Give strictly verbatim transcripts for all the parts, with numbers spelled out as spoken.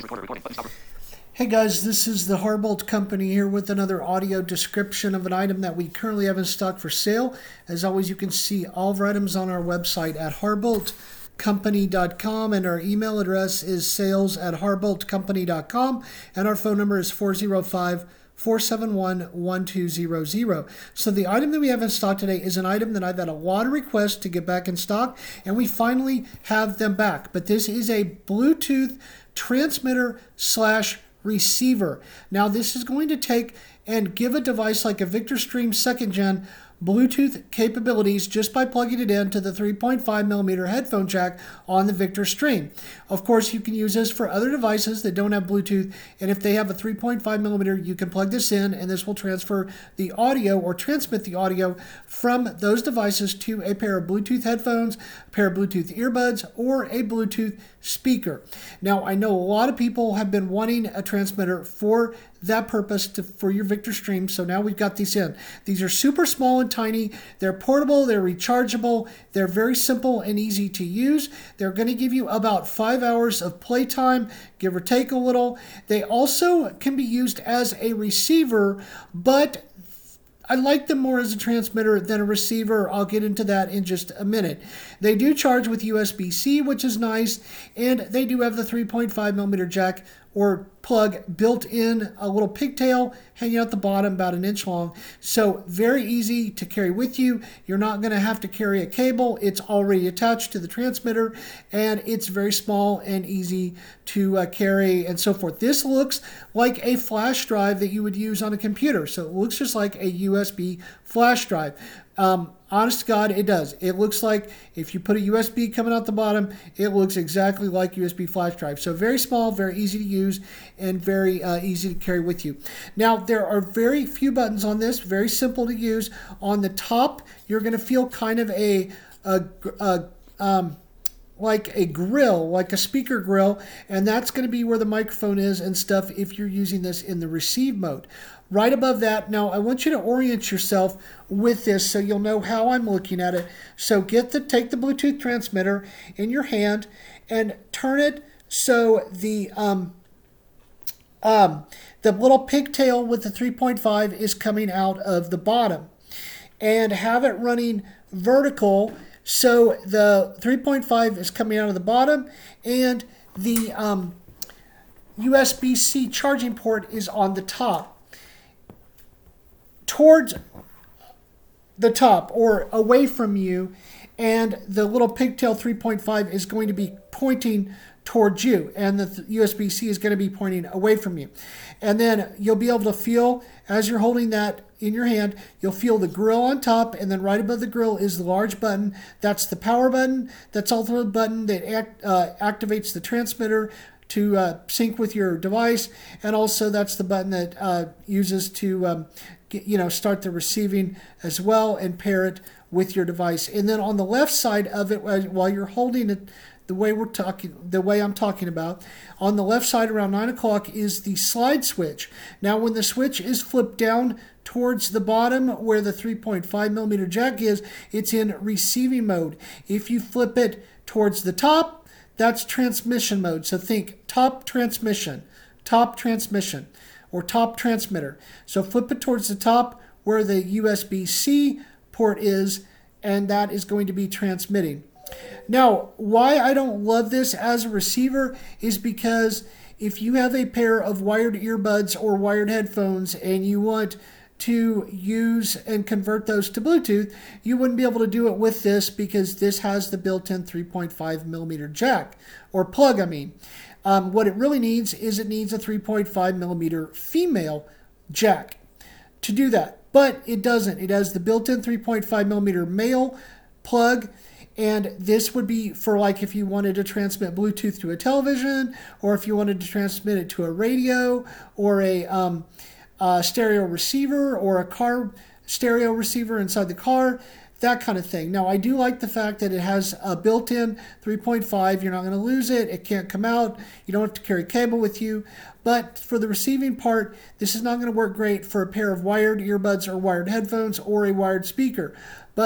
Hey guys, this is the Harbolt Company here with another audio description of an item that we currently have in stock for sale. As always, you can see all of our items on our website at harbolt company dot com, and our email address is sales at harbolt company dot com, and our phone number is four zero five, four seven one, one two zero zero. So the item that we have in stock today is an item that I've had a lot of requests to get back in stock, and we finally have them back. But this is a Bluetooth transmitter slash receiver. Now this is going to take and give a device like a VictorStream second gen Bluetooth capabilities just by plugging it into the three point five millimeter headphone jack on the VictorStream. Of course, you can use this for other devices that don't have Bluetooth, and if they have a three point five millimeter, you can plug this in and this will transfer the audio or transmit the audio from those devices to a pair of Bluetooth headphones, a pair of Bluetooth earbuds, or a Bluetooth speaker. Now, I know a lot of people have been wanting a transmitter for that purpose to, for your VictorStream, so now we've got these in. These are super small and tiny. They're portable, they're rechargeable, they're very simple and easy to use. They're going to give you about five hours of playtime, give or take a little. They also can be used as a receiver, but I like them more as a transmitter than a receiver. I'll get into that in just a minute. They do charge with U S B C, which is nice, and they do have the three point five millimeter jack or plug built in, a little pigtail hanging out the bottom about an inch long. So very easy to carry with you. You're not going to have to carry a cable. It's already attached to the transmitter, and it's very small and easy to uh, carry and so forth. This looks like a flash drive that you would use on a computer. So it looks just like a U S B flash drive. Um, honest to God, it does. It looks like if you put a U S B coming out the bottom, it looks exactly like U S B flash drive. So very small, very easy to use, and very uh, easy to carry with you. Now, there are very few buttons on this, very simple to use. On the top, you're going to feel kind of a, a, a um, like a grill, like a speaker grill, and that's going to be where the microphone is and stuff if you're using this in the receive mode. Right above that, now I want you to orient yourself with this so you'll know how I'm looking at it. So get the take the Bluetooth transmitter in your hand and turn it so the um, um, the little pigtail with the three point five is coming out of the bottom, and have it running vertical so the three point five is coming out of the bottom, and the um, U S B C charging port is on the top. Towards the top or away from you, and the little pigtail three point five is going to be pointing towards you, and the U S B C is going to be pointing away from you. And then you'll be able to feel, as you're holding that in your hand, you'll feel the grill on top, and then right above the grill is the large button. That's the power button. That's also the button that act, uh, activates the transmitter to uh, sync with your device, and also that's the button that uh, uses to um, get, you know, start the receiving as well and pair it with your device. And then on the left side of it, while you're holding it the way we're talking, the way I'm talking about, on the left side around nine o'clock is the slide switch. Now, when the switch is flipped down towards the bottom where the three point five millimeter jack is, it's in receiving mode. If you flip it towards the top, that's transmission mode. So think top transmission, top transmission, or top transmitter. So flip it towards the top where the U S B C port is, and that is going to be transmitting. Now, why I don't love this as a receiver is because if you have a pair of wired earbuds or wired headphones and you want to use and convert those to Bluetooth, you wouldn't be able to do it with this because this has the built-in three point five millimeter jack, or plug, I mean. Um, what it really needs is it needs a three point five millimeter female jack to do that, but it doesn't. It has the built-in three point five millimeter male plug, and this would be for like if you wanted to transmit Bluetooth to a television, or if you wanted to transmit it to a radio, or a um, Uh, stereo receiver, or a car stereo receiver inside the car, that kind of thing. Now, I do like the fact that it has a built-in three point five. You're not going to lose it. It can't come out. You don't have to carry cable with you. But for the receiving part, this is not going to work great for a pair of wired earbuds or wired headphones or a wired speaker. But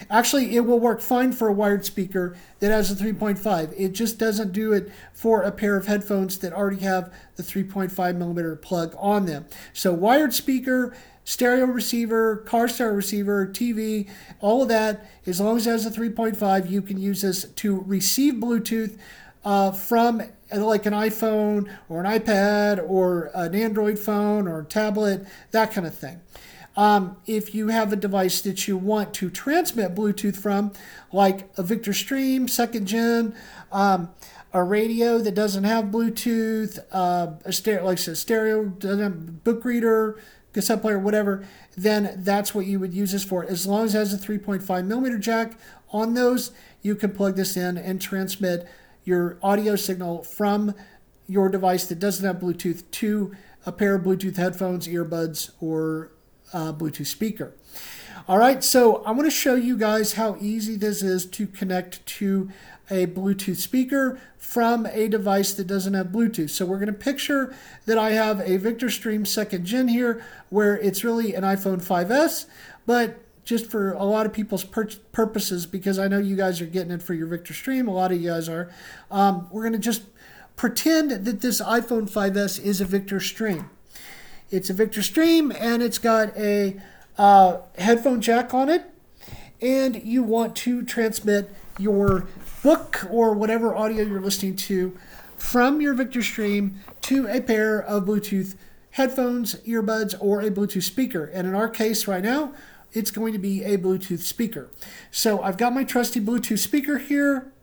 Actually, it will work fine for a wired speaker that has a three point five. It just doesn't do it for a pair of headphones that already have the three point five millimeter plug on them. So wired speaker, stereo receiver, car stereo receiver, T V, all of that, as long as it has a three point five, you can use this to receive Bluetooth uh, from like an iPhone or an iPad or an Android phone or tablet, that kind of thing. Um, if you have a device that you want to transmit Bluetooth from, like a Victor Stream second gen, um, a radio that doesn't have Bluetooth, uh, a stereo, like a stereo, doesn't have book reader, cassette player, whatever, then that's what you would use this for. As long as it has a three point five millimeter jack on those, you can plug this in and transmit your audio signal from your device that doesn't have Bluetooth to a pair of Bluetooth headphones, earbuds, or uh, Bluetooth speaker. All right, so I want to show you guys how easy this is to connect to a Bluetooth speaker from a device that doesn't have Bluetooth. So we're going to picture that I have a Victor Stream second gen here, where it's really an iPhone five S, but just for a lot of people's pur purposes, because I know you guys are getting it for your Victor Stream, a lot of you guys are, um, we're going to just pretend that this iPhone five S is a Victor Stream. It's a Victor Stream, and it's got a uh, headphone jack on it, and you want to transmit your book or whatever audio you're listening to from your Victor Stream to a pair of Bluetooth headphones, earbuds, or a Bluetooth speaker. And in our case right now, it's going to be a Bluetooth speaker. So I've got my trusty Bluetooth speaker here.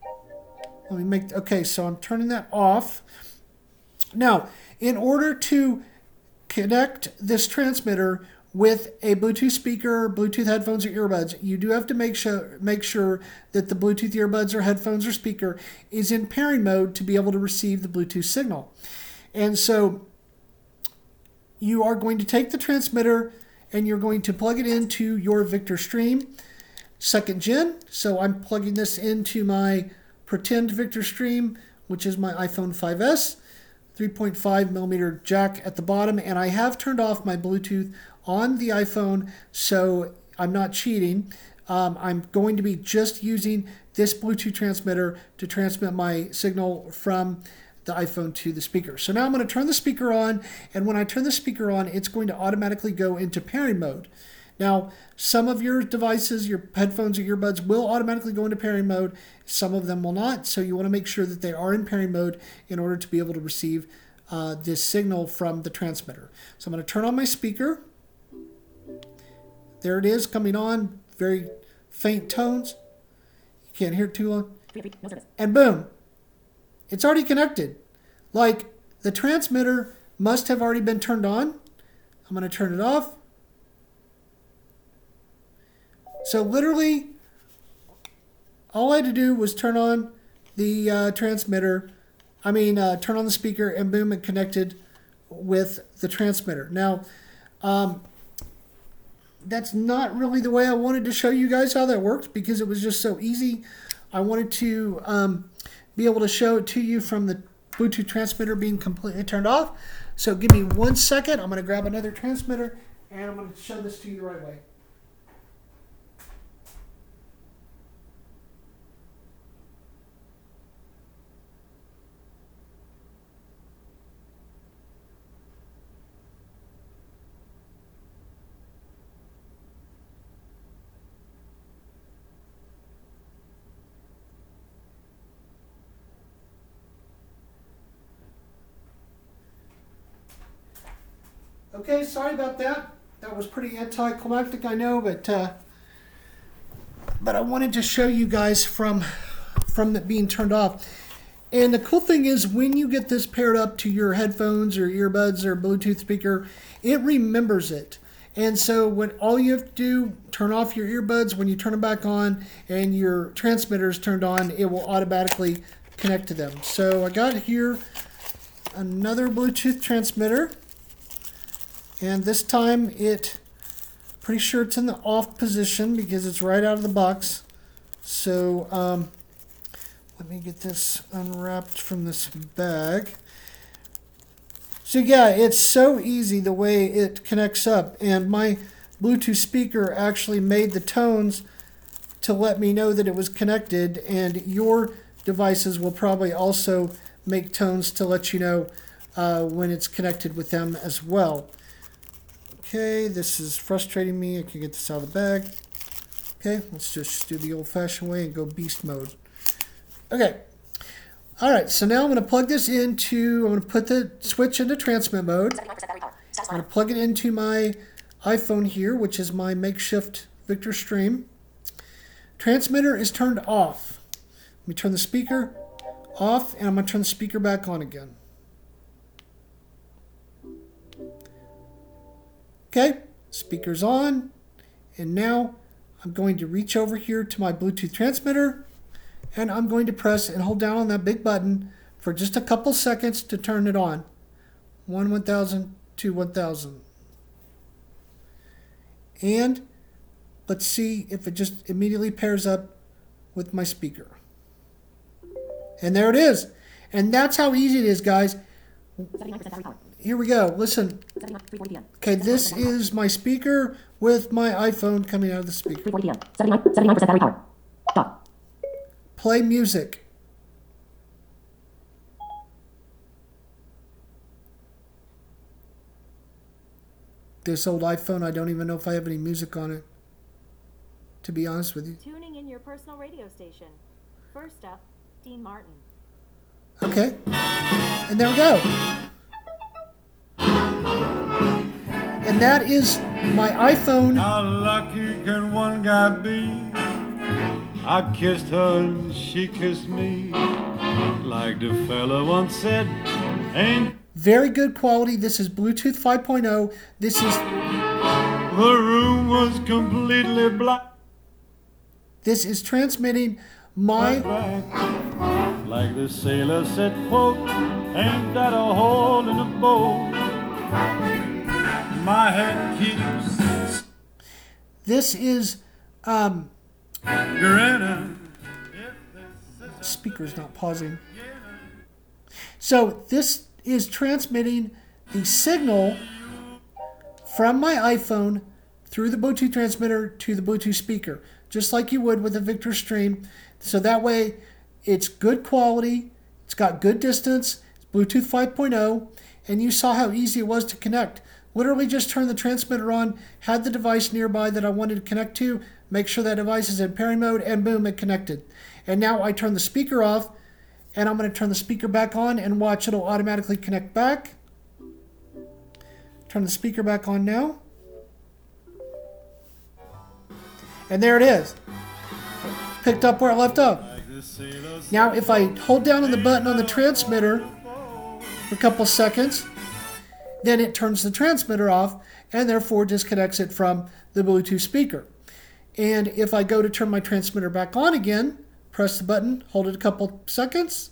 Let me make, okay, so I'm turning that off. Now, in order to connect this transmitter with a Bluetooth speaker, Bluetooth headphones, or earbuds, you do have to make sure make sure that the Bluetooth earbuds or headphones or speaker is in pairing mode to be able to receive the Bluetooth signal. And so you are going to take the transmitter and you're going to plug it into your Victor Stream second gen. So I'm plugging this into my pretend Victor Stream, which is my iPhone five S, three point five millimeter jack at the bottom, and I have turned off my Bluetooth on the iPhone, so I'm not cheating. Um, I'm going to be just using this Bluetooth transmitter to transmit my signal from the iPhone to the speaker. So now I'm going to turn the speaker on, and when I turn the speaker on, it's going to automatically go into pairing mode. Now, some of your devices, your headphones or earbuds, will automatically go into pairing mode. Some of them will not, so you want to make sure that they are in pairing mode in order to be able to receive uh, this signal from the transmitter. So I'm going to turn on my speaker. There it is, coming on, very faint tones. You can't hear it too long. And boom, it's already connected. Like, the transmitter must have already been turned on. I'm going to turn it off. So literally, all I had to do was turn on the uh, transmitter, I mean, uh, turn on the speaker, and boom, it connected with the transmitter. Now, um, that's not really the way I wanted to show you guys how that worked, because it was just so easy. I wanted to um, be able to show it to you from the Bluetooth transmitter being completely turned off. So give me one second. I'm going to grab another transmitter, and I'm going to show this to you the right way. Okay, sorry about that. That was pretty anticlimactic, I know, but uh, but I wanted to show you guys from from it being turned off. And the cool thing is, when you get this paired up to your headphones or earbuds or Bluetooth speaker, it remembers it. And so when all you have to do, turn off your earbuds, when you turn them back on and your transmitter is turned on, it will automatically connect to them. So I got here another Bluetooth transmitter. And this time it, pretty sure it's in the off position because it's right out of the box. So um, let me get this unwrapped from this bag. So yeah, it's so easy the way it connects up. And my Bluetooth speaker actually made the tones to let me know that it was connected, and your devices will probably also make tones to let you know uh, when it's connected with them as well. Okay, this is frustrating me. I can get this out of the bag. Okay, let's just do the old-fashioned way and go beast mode. Okay. All right, so now I'm going to plug this into, I'm going to put the switch into transmit mode. I'm going to plug it into my iPhone here, which is my makeshift Victor Stream. Transmitter is turned off. Let me turn the speaker off, and I'm going to turn the speaker back on again. Okay, speaker's on, and now I'm going to reach over here to my Bluetooth transmitter, and I'm going to press and hold down on that big button for just a couple seconds to turn it on. one one thousand, two one thousand. And let's see if it just immediately pairs up with my speaker. And there it is. And that's how easy it is, guys. Here we go. Listen. Okay, this is my speaker with my iPhone coming out of the speaker. seventy-nine percent battery power. Stop. Play music. This old iPhone, I don't even know if I have any music on it, to be honest with you. Tuning in your personal radio station. First up, Dean Martin. Okay. And there we go. And that is my iPhone. How lucky can one guy be? I kissed her and she kissed me. Like the fella once said, ain't Very good quality. This is Bluetooth five point oh. This is the room was completely black. this is transmitting my Like the sailor said, quote, ain't that a hole in the boat? My head keeps this is um grinning. speaker's not pausing. So this is transmitting the signal from my iPhone through the Bluetooth transmitter to the Bluetooth speaker, just like you would with a Victor Stream. So that way it's good quality, it's got good distance, it's Bluetooth five point oh, and you saw how easy it was to connect. Literally just turn the transmitter on, had the device nearby that I wanted to connect to, make sure that device is in pairing mode, and boom, it connected. And now I turn the speaker off, and I'm going to turn the speaker back on and watch it'll automatically connect back. Turn the speaker back on now. And there it is. Picked up where it left off. Now if I hold down on the button on the transmitter for a couple seconds, then it turns the transmitter off and therefore disconnects it from the Bluetooth speaker. And if I go to turn my transmitter back on again, press the button, hold it a couple seconds,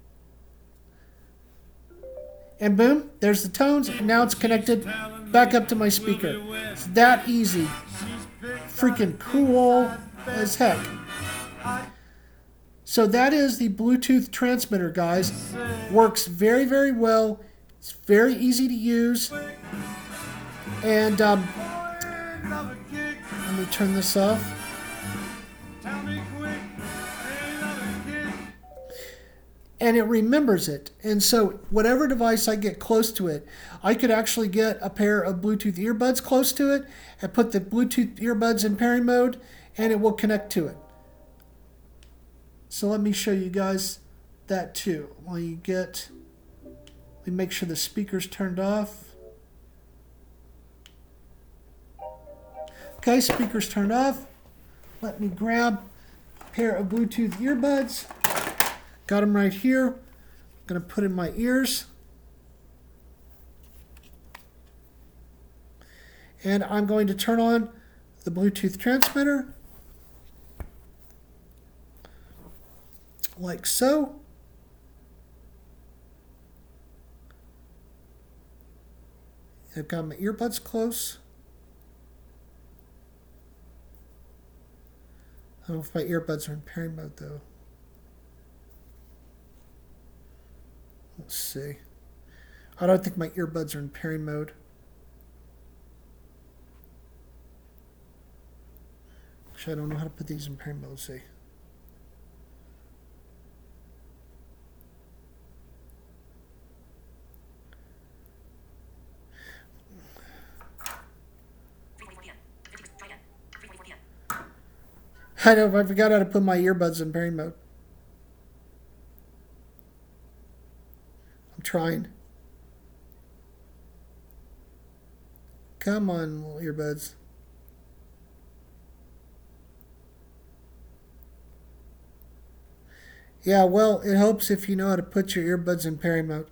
and boom, there's the tones, and now it's connected back up to my speaker. It's that easy. Freaking cool as heck. So that is the Bluetooth transmitter, guys. Works very, very well. It's very easy to use. And um, let me turn this off. And it remembers it. And so whatever device I get close to it, I could actually get a pair of Bluetooth earbuds close to it and put the Bluetooth earbuds in pairing mode, and it will connect to it. So let me show you guys that too. While you get, we make sure the speaker's turned off. Okay, speaker's turned off. Let me grab a pair of Bluetooth earbuds. Got them right here. I'm going to put in my ears. And I'm going to turn on the Bluetooth transmitter. Like so. I've got my earbuds close. I don't know if my earbuds are in pairing mode though. Let's see. I don't think my earbuds are in pairing mode. Actually, I don't know how to put these in pairing mode. Let's see. I know, I forgot how to put my earbuds in pairing mode. I'm trying. Come on, little earbuds. Yeah, well, it helps if you know how to put your earbuds in pairing mode.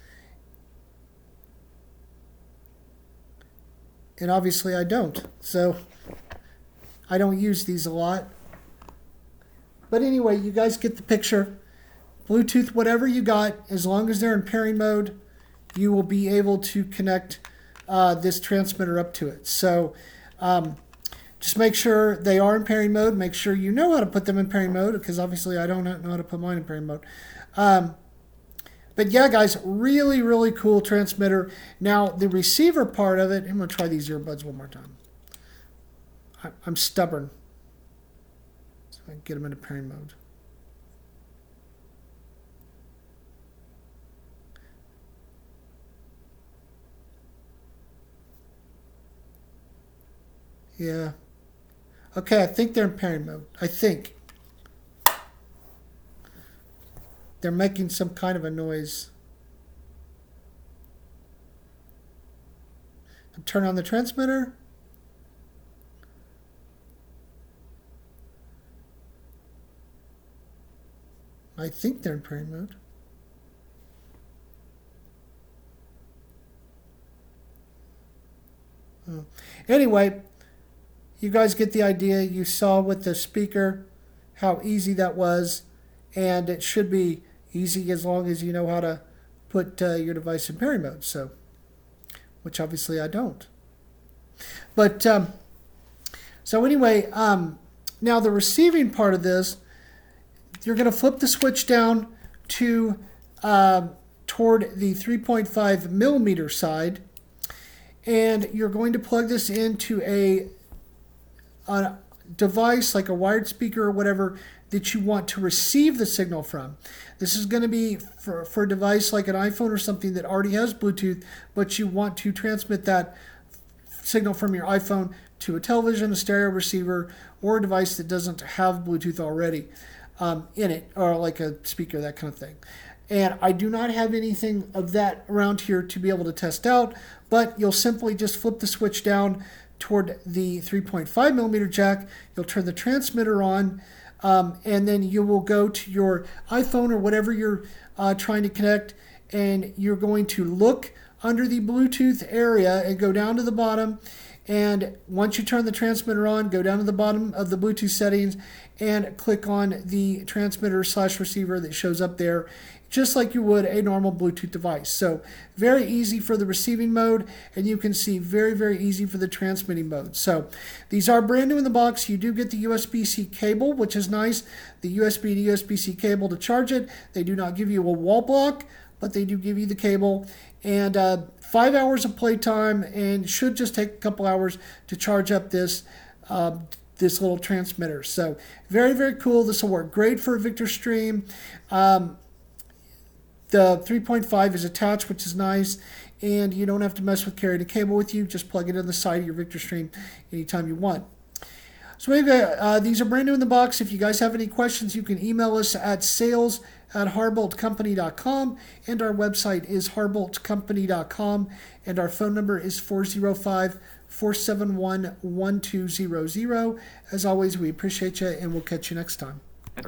And obviously I don't, so I don't use these a lot. But anyway, you guys get the picture. Bluetooth, whatever you got, as long as they're in pairing mode, you will be able to connect uh, this transmitter up to it. So um, just make sure they are in pairing mode. Make sure you know how to put them in pairing mode, because obviously I don't know how to put mine in pairing mode. Um, but yeah, guys, really, really cool transmitter. Now, the receiver part of it, I'm going to try these earbuds one more time. I, I'm stubborn. So I can get them into pairing mode. Yeah. Okay, I think they're in pairing mode. I think. They're making some kind of a noise. Turn on the transmitter. I think they're in pairing mode. Oh. Anyway, you guys get the idea. You saw with the speaker how easy that was, and it should be easy as long as you know how to put uh, your device in pairing mode. So, which obviously I don't. But um, so anyway, um, now the receiving part of this, you're going to flip the switch down to uh, toward the three point five millimeter side, and you're going to plug this into a a device like a wired speaker or whatever that you want to receive the signal from. This is going to be for, for a device like an iPhone or something that already has Bluetooth, but you want to transmit that signal from your iPhone to a television, a stereo receiver, or a device that doesn't have Bluetooth already um, in it, or like a speaker, that kind of thing. And I do not have anything of that around here to be able to test out, but you'll simply just flip the switch down toward the three point five millimeter jack. You'll turn the transmitter on, um, and then you will go to your iPhone or whatever you're uh, trying to connect, and you're going to look under the Bluetooth area and go down to the bottom. And once you turn the transmitter on, go down to the bottom of the Bluetooth settings and click on the transmitter slash receiver that shows up there, just like you would a normal Bluetooth device. So very easy for the receiving mode, and you can see very, very easy for the transmitting mode. So these are brand new in the box. You do get the U S B C cable, which is nice. The U S B to U S B C cable to charge it. They do not give you a wall block, but they do give you the cable. And uh, five hours of playtime, and should just take a couple hours to charge up this uh, this little transmitter. So very, very cool. This will work great for a Victor Stream. Um, The three point five is attached, which is nice, and you don't have to mess with carrying a cable with you. Just plug it in the side of your Victor Stream anytime you want. So anyway, uh, these are brand new in the box. If you guys have any questions, you can email us at sales at harbolt company dot com, and our website is harbolt company dot com, and our phone number is four oh five, four seven one, one two zero zero. As always, we appreciate you, and we'll catch you next time.